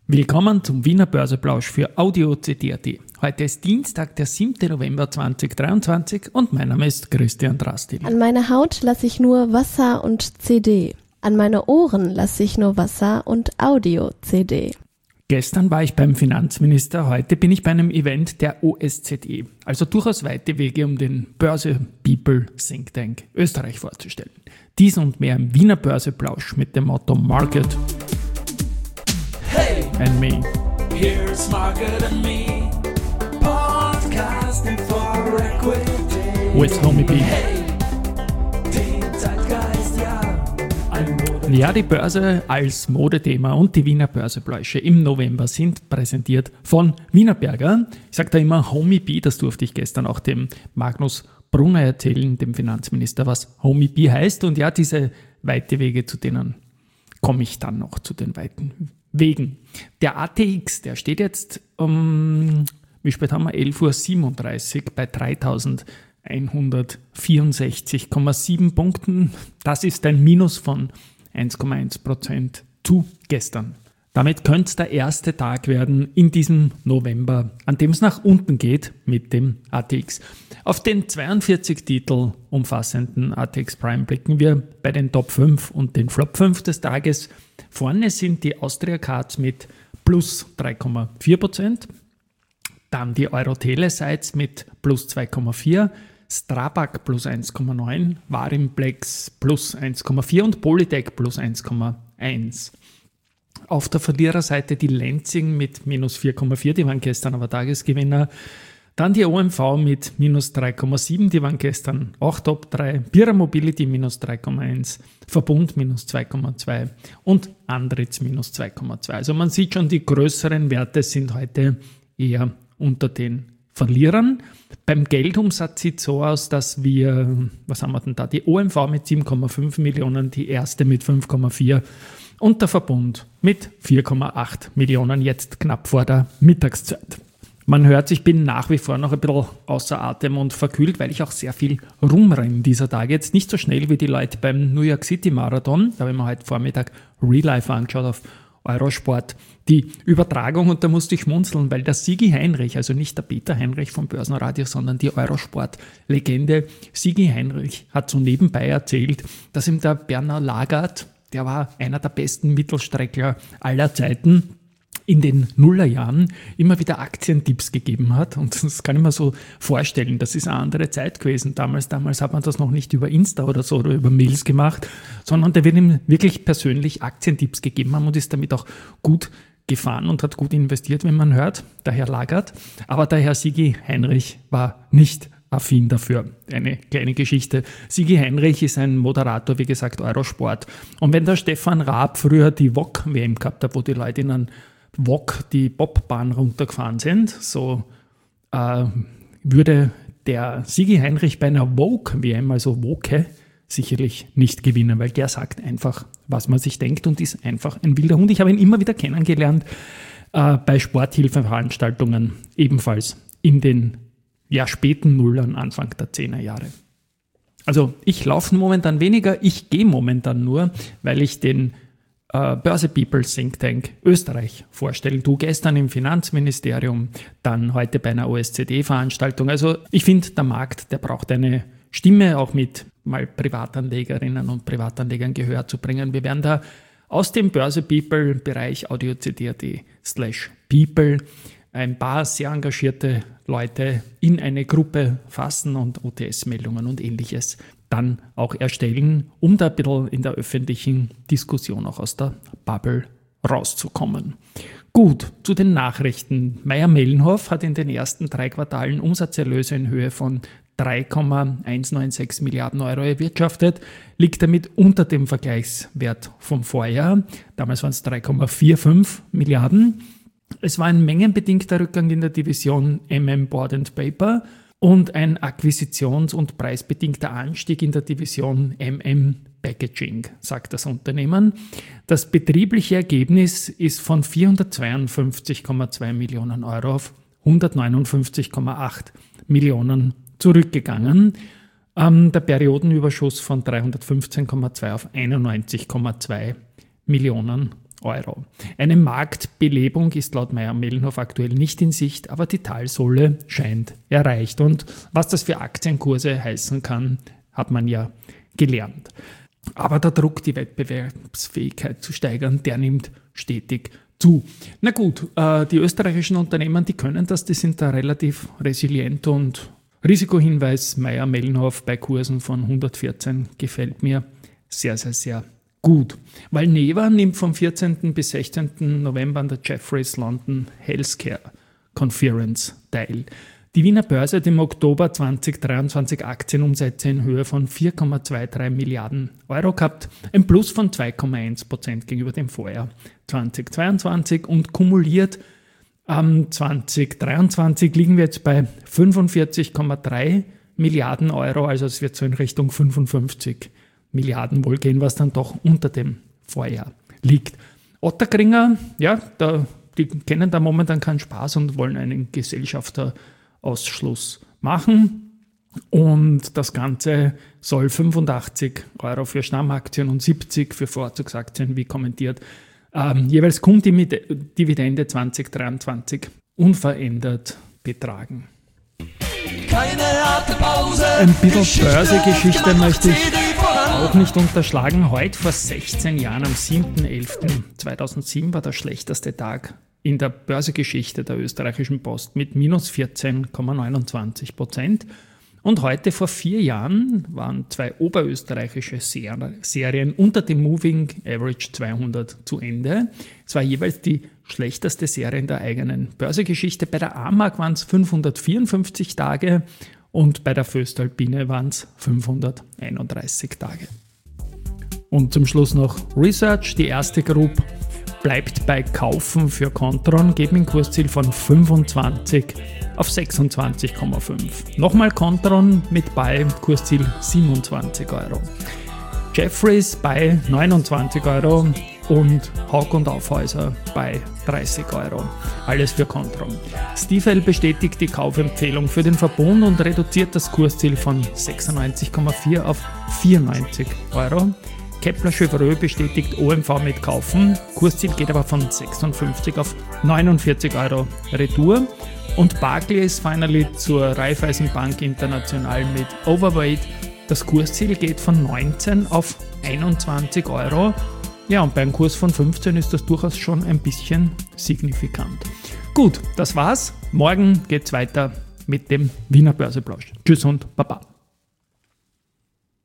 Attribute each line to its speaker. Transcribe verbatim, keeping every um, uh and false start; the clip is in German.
Speaker 1: Willkommen zum Wiener Börseplausch für Audio C D punkt A T. Heute ist Dienstag, der siebter November zweitausenddreiundzwanzig und mein Name ist Christian Drastil.
Speaker 2: An meine Haut lasse ich nur Wasser und C D. An meine Ohren lasse ich nur Wasser und Audio-C D.
Speaker 1: Gestern war ich beim Finanzminister, heute bin ich bei einem Event der O S Z E. Also durchaus weite Wege, um den Börse People Think Tank Österreich vorzustellen. Dies und mehr im Wiener Börseplausch mit dem Motto Market
Speaker 3: Hey,
Speaker 1: and Me.
Speaker 3: here's Market and Me, podcasting for equity.
Speaker 1: With Homie B.
Speaker 3: Hey, den Zeitgeist, ja, ein Mode.
Speaker 1: Ja, die Börse als Modethema und die Wiener Börsepläusche im November sind präsentiert von Wienerberger. Ich sage da immer Homie B, das durfte ich gestern auch dem Magnus Brunner erzählen, dem Finanzminister, was Homie B heißt. Und ja, diese weite Wege, zu denen komme ich dann noch, zu den weiten Wegen. Der A T X, der steht jetzt um, wie spät haben wir, elf Uhr siebenunddreißig bei dreitausendeinhundertvierundsechzig Komma sieben Punkten. Das ist ein Minus von eins Komma eins Prozent zu gestern. Damit könnte es der erste Tag werden in diesem November, an dem es nach unten geht mit dem A T X. Auf den zweiundvierzig Titel umfassenden A T X Prime blicken wir bei den Top fünf und den Flop fünf des Tages. Vorne sind die Austria Cards mit plus drei Komma vier Prozent, dann die Euro-Telesites mit plus zwei Komma vier, Strabag plus eins Komma neun, Varimplex plus eins Komma vier und Polytech plus eins Komma eins. Auf der Verliererseite die Lenzing mit minus vier Komma vier, die waren gestern aber Tagesgewinner. Dann die O M V mit minus drei Komma sieben, die waren gestern auch Top drei. Bira Mobility minus drei Komma eins, Verbund minus zwei Komma zwei und Andritz minus zwei Komma zwei. Also man sieht schon, die größeren Werte sind heute eher unter den Verlierern. Beim Geldumsatz sieht es so aus, dass wir, was haben wir denn da, die O M V mit sieben Komma fünf Millionen, die erste mit fünf Komma vier und der Verbund mit vier Komma acht Millionen, jetzt knapp vor der Mittagszeit. Man hört, ich bin nach wie vor noch ein bisschen außer Atem und verkühlt, weil ich auch sehr viel rumrenne dieser Tage. Jetzt nicht so schnell wie die Leute beim New York City Marathon. Da habe ich mir heute Vormittag Real Life angeschaut auf Eurosport. Die Übertragung, und da musste ich schmunzeln, weil der Sigi Heinrich, also nicht der Peter Heinrich vom Börsenradio, sondern die Eurosport-Legende Sigi Heinrich hat so nebenbei erzählt, dass ihm der Bernhard Lagat, der war einer der besten Mittelstreckler aller Zeiten, in den Nullerjahren immer wieder Aktientipps gegeben hat. Und das kann ich mir so vorstellen, das ist eine andere Zeit gewesen. Damals, damals hat man das noch nicht über Insta oder so oder über Mails gemacht, sondern der wird ihm wirklich persönlich Aktientipps gegeben haben und ist damit auch gut gefahren und hat gut investiert, wenn man hört, der Herr Lagert. Aber der Herr Sigi Heinrich war nicht affin dafür. Eine kleine Geschichte. Sigi Heinrich ist ein Moderator, wie gesagt, Eurosport. Und wenn der Stefan Raab früher die V O G-W M gehabt hat, wo die Leute in einen V O G die Bobbahn runtergefahren sind, so äh, würde der Sigi Heinrich bei einer Vogue-W M, also Woke, sicherlich nicht gewinnen, weil der sagt einfach, was man sich denkt und ist einfach ein wilder Hund. Ich habe ihn immer wieder kennengelernt äh, bei Sporthilfeveranstaltungen, ebenfalls in den ja, späten Nullern, Anfang der zehner Jahre. Also ich laufe momentan weniger, ich gehe momentan nur, weil ich den Börse People Think Tank Österreich vorstellen. Du gestern im Finanzministerium, dann heute bei einer O S Z E-Veranstaltung. Also ich finde, der Markt, der braucht eine Stimme, auch mit mal Privatanlegerinnen und Privatanlegern Gehör zu bringen. Wir werden da aus dem Börse People Bereich Audio C D punkt A T slash People ein paar sehr engagierte Leute in eine Gruppe fassen und O T S-Meldungen und ähnliches dann auch erstellen, um da ein bisschen in der öffentlichen Diskussion auch aus der Bubble rauszukommen. Gut, zu den Nachrichten. Mayr-Melnhof hat in den ersten drei Quartalen Umsatzerlöse in Höhe von drei Komma hundertsechsundneunzig Milliarden Euro erwirtschaftet, liegt damit unter dem Vergleichswert vom Vorjahr. Damals waren es drei Komma fünfundvierzig Milliarden. Es war ein mengenbedingter Rückgang in der Division M M Board and Paper und ein akquisitions- und preisbedingter Anstieg in der Division M M Packaging, sagt das Unternehmen. Das betriebliche Ergebnis ist von vierhundertzweiundfünfzig Komma zwei Millionen Euro auf hundertneunundfünfzig Komma acht Millionen zurückgegangen. Ähm, der Periodenüberschuss von dreihundertfünfzehn Komma zwei auf einundneunzig Komma zwei Millionen Euro. Eine Marktbelebung ist laut Mayr-Melnhof aktuell nicht in Sicht, aber die Talsohle scheint erreicht. Und was das für Aktienkurse heißen kann, hat man ja gelernt. Aber der Druck, die Wettbewerbsfähigkeit zu steigern, der nimmt stetig zu. Na gut, äh, die österreichischen Unternehmen, die können das, die sind da relativ resilient und Risikohinweis Mayr-Melnhof bei Kursen von hundertvierzehn gefällt mir sehr, sehr, sehr gut. Valneva nimmt vom vierzehnten bis sechzehnten November an der Jefferies London Healthcare Conference teil. Die Wiener Börse hat im Oktober zweitausenddreiundzwanzig Aktienumsätze in Höhe von vier Komma dreiundzwanzig Milliarden Euro gehabt, ein Plus von zwei Komma eins Prozent gegenüber dem Vorjahr zweitausendzweiundzwanzig und kumuliert am zweitausenddreiundzwanzig liegen wir jetzt bei fünfundvierzig Komma drei Milliarden Euro, also es wird so in Richtung fünfundfünfzig Milliarden wohl gehen, was dann doch unter dem Vorjahr liegt. Ottakringer, ja, da, die kennen da momentan keinen Spaß und wollen einen Gesellschafterausschluss machen. Und das Ganze soll fünfundachtzig Euro für Stammaktien und siebzig für Vorzugsaktien, wie kommentiert, ähm, jeweils Kundendividende zweitausenddreiundzwanzig unverändert betragen.
Speaker 3: Keine harte Pause.
Speaker 1: Ein bisschen Börsegeschichte möchte ich auch nicht unterschlagen. Heute vor sechzehn Jahren, am siebten elften zweitausendsieben, war der schlechteste Tag in der Börsegeschichte der österreichischen Post mit minus vierzehn Komma neunundzwanzig Prozent. Und heute vor vier Jahren waren zwei oberösterreichische Serien unter dem Moving Average zweihundert zu Ende. Es war jeweils die schlechteste Serie in der eigenen Börsegeschichte. Bei der AMAG waren es fünfhundertvierundfünfzig Tage und bei der Voestalpine waren es fünfhunderteinunddreißig Tage. Und zum Schluss noch Research. Die erste Group bleibt bei Kaufen für Kontron, geben ein Kursziel von fünfundzwanzig auf sechsundzwanzig Komma fünf. Nochmal Kontron mit Buy, Kursziel siebenundzwanzig Euro. Jefferies bei neunundzwanzig Euro und Hauck und Aufhäuser bei dreißig Euro. Alles für Kontron. Stifel bestätigt die Kaufempfehlung für den Verbund und reduziert das Kursziel von sechsundneunzig Komma vier auf vierundneunzig Euro. Kepler-Chevreux bestätigt O M V mit Kaufen. Kursziel geht aber von sechsundfünfzig auf neunundvierzig Euro Retour. Und Barclays finally zur Raiffeisenbank International mit Overweight. Das Kursziel geht von neunzehn auf einundzwanzig Euro. Ja, und beim Kurs von fünfzehn ist das durchaus schon ein bisschen signifikant. Gut, das war's. Morgen geht's weiter mit dem Wiener Börseplausch. Tschüss und Baba.